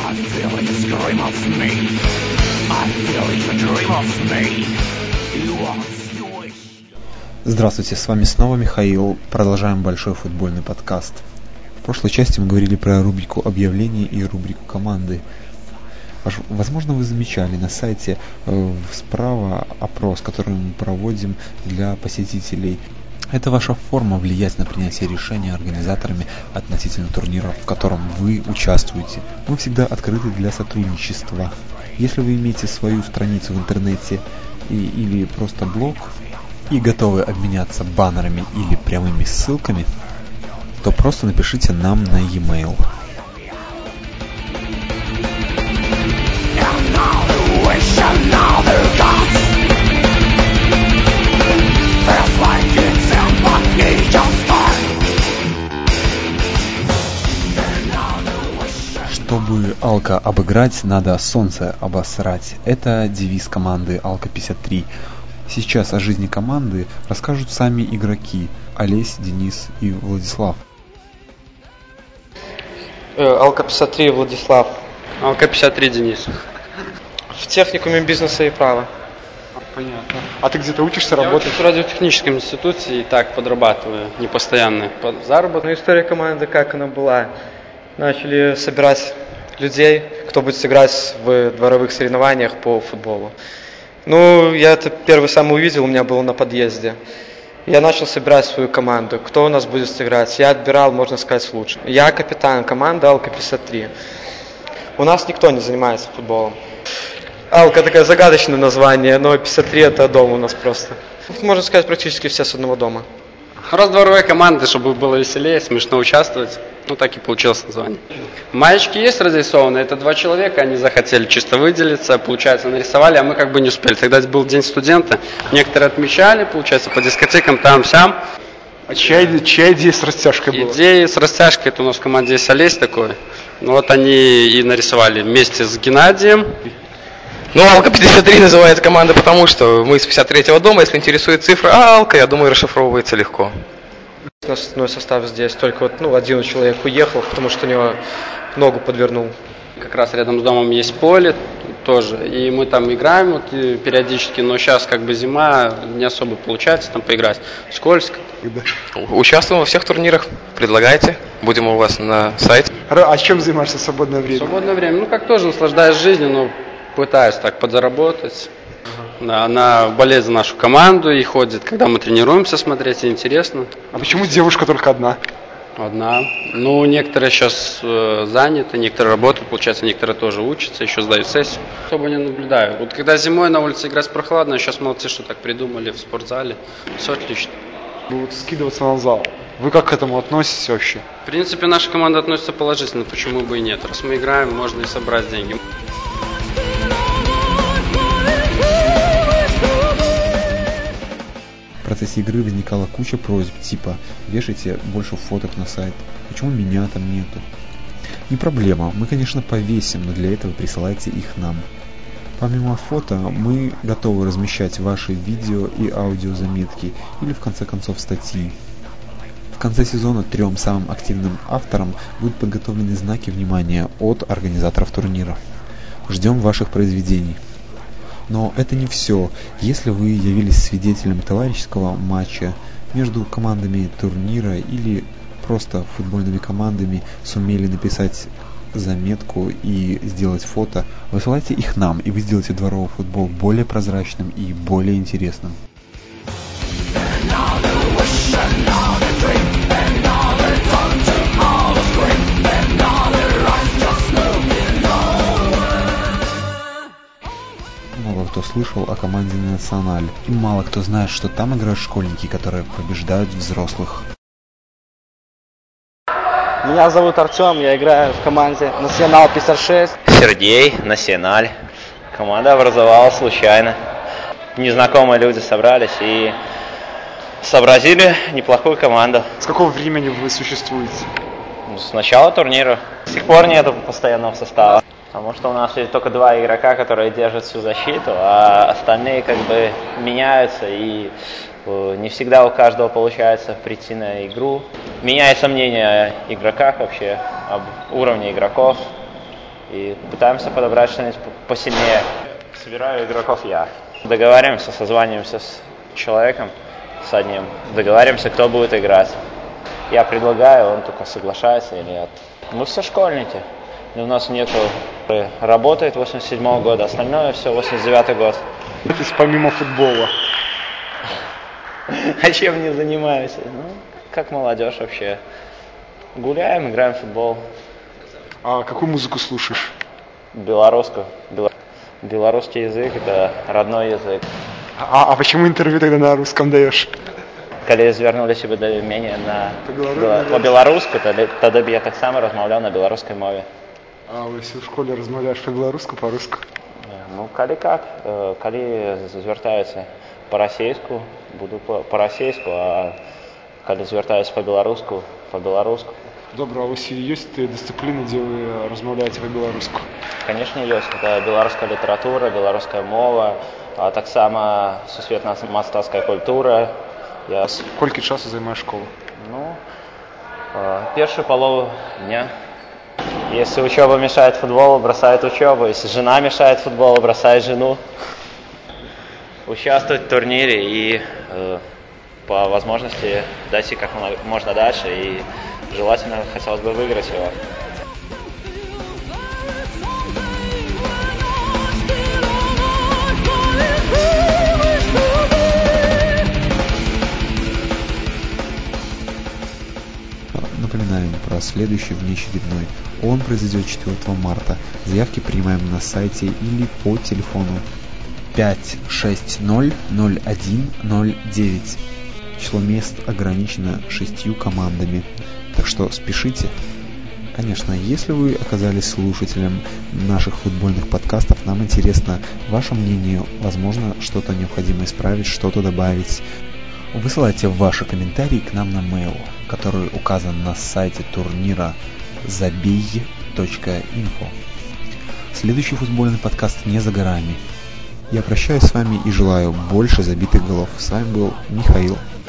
Здравствуйте, с вами снова Михаил. Продолжаем большой футбольный подкаст. В прошлой части мы говорили про рубрику объявлений и рубрику команды. Возможно, вы замечали на сайте справа опрос, который мы проводим для посетителей. Это ваша форма влиять на принятие решения организаторами относительно турнира, в котором вы участвуете. Мы всегда открыты для сотрудничества. Если вы имеете свою страницу в интернете или просто блог и готовы обменяться баннерами или прямыми ссылками, то просто напишите нам на e-mail. Чтобы Алка обыграть, надо солнце обосрать. Это девиз команды Алка-53. Сейчас о жизни команды расскажут сами игроки Олесь, Денис и Владислав. Алка-53 Владислав. Алка-53 Денис. В техникуме бизнеса и права. Понятно. А ты где-то учишься, Я работаешь? учусь в радиотехническом институте и так подрабатываю, не постоянно. Заработок. Ну, история команды, как она была. Начали собирать людей, кто будет сыграть в дворовых соревнованиях по футболу. Ну, я это первый сам увидел, у меня было на подъезде. Я начал собирать свою команду. Кто у нас будет сыграть? Я отбирал, можно сказать, лучше. Я капитан команды Алка-53. У нас никто не занимается футболом. Алка такое загадочное название, но 53 это дом у нас просто. Можно сказать, практически все с одного дома. Раз дворовой команды, чтобы было веселее, смешно участвовать. Ну, так и получилось название. Маечки есть разрисованы, это 2 человека, они захотели чисто выделиться, получается, нарисовали, а мы как бы не успели. Тогда был день студента, некоторые отмечали, получается, по дискотекам там-сям. А чья идея с растяжкой была? Идея с растяжкой, это у нас в команде есть Олесь такой. Ну вот они и нарисовали вместе с Геннадием. Ну, Алка-53 называется команда, потому что мы из 53-го дома, если интересует цифра, а Алка, я думаю, расшифровывается легко. У нас основной состав здесь, только вот, один человек уехал, потому что у него ногу подвернул. Как раз рядом с домом есть поле тоже, и мы там играем вот, периодически, но сейчас как бы зима, не особо получается там поиграть, скользко. Участвуем во всех турнирах, предлагайте, будем у вас на сайте. А чем занимаешься в свободное время? В свободное время, как тоже наслаждаюсь жизнью, но пытаюсь так подзаработать. Да, она болеет за нашу команду и ходит, когда мы тренируемся, смотреть, интересно. А почему девушка только одна? Одна. Ну, некоторые сейчас заняты, некоторые работают, получается, некоторые тоже учатся, еще сдают сессию. Особо не наблюдаю. Вот когда зимой на улице играть прохладно, сейчас молодцы, что так придумали в спортзале. Все отлично. Будут скидываться на зал. Вы как к этому относитесь вообще? В принципе, наша команда относится положительно, почему бы и нет. Раз мы играем, можно и собрать деньги. В процессе игры возникала куча просьб, типа «вешайте больше фоток на сайт», «почему меня там нету?». Не проблема, мы, конечно, повесим, но для этого присылайте их нам. Помимо фото, мы готовы размещать ваши видео и аудиозаметки или, в конце концов, статьи. В конце сезона 3 самым активным авторам будут подготовлены знаки внимания от организаторов турнира. Ждем ваших произведений. Но это не все. Если вы явились свидетелем товарищеского матча между командами турнира или просто футбольными командами, сумели написать заметку и сделать фото, высылайте их нам, и вы сделаете дворовый футбол более прозрачным и более интересным. Мало кто слышал о команде «Националь», и мало кто знает, что там играют школьники, которые побеждают взрослых. Меня зовут Артем, я играю в команде «Национал 56». Сергей, «Националь». Команда образовалась случайно. Незнакомые люди собрались и сообразили неплохую команду. С какого времени вы существуете? С начала турнира. До сих пор нету постоянного состава. Потому что у нас есть только 2 игрока, которые держат всю защиту, а остальные как бы меняются, и не всегда у каждого получается прийти на игру. Меняется мнение о игроках вообще, об уровне игроков. и пытаемся подобрать что-нибудь посильнее. Собираю игроков я. Договариваемся, созваниваемся с человеком, с одним, договариваемся, кто будет играть. Я предлагаю, он только соглашается или нет. Мы все школьники. У нас нету... Работает 87-го года, остальное все 89-й год. То есть помимо футбола? А чем не занимаюсь? Ну, как молодежь вообще. Гуляем, играем в футбол. А какую музыку слушаешь? Белорусскую. Белорусский язык – это родной язык. А почему интервью тогда на русском даешь? Калі звярнуліся бы да мяне по-беларуску, тады б я таксама размаўляў на беларускай мове. А вы в школе размаўляешь по-беларуску, по-руску? Ну, калі как. Калі звяртаюцца па-расейску, буду па-расейску, а калі звяртаюцца па-беларуску, па-беларуску. Добра, а у вас есть дисциплины, где вы размаўляете по-беларуску? Конечно, есть. Это белорусская литература, белорусская мова, а таксама сусветна-мастацкая культура. Сколько часу займаешь школу? Ну, первую половину дня. Если учеба мешает футболу, бросает учебу. Если жена мешает футболу, бросает жену. Участвовать в турнире и по возможности дойти как можно дальше. И желательно хотелось бы выиграть его. Напоминаем про следующий внеочередной. Он произойдет 4 марта. Заявки принимаем на сайте или по телефону 560-0109. Число мест ограничено 6 командами. Так что спешите. Конечно, если вы оказались слушателем наших футбольных подкастов, нам интересно ваше мнение. Возможно, что-то необходимо исправить, что-то добавить. Высылайте ваши комментарии к нам на mail, который указан на сайте турнира zabey.info. Следующий футбольный подкаст не за горами. Я прощаюсь с вами и желаю больше забитых голов. С вами был Михаил.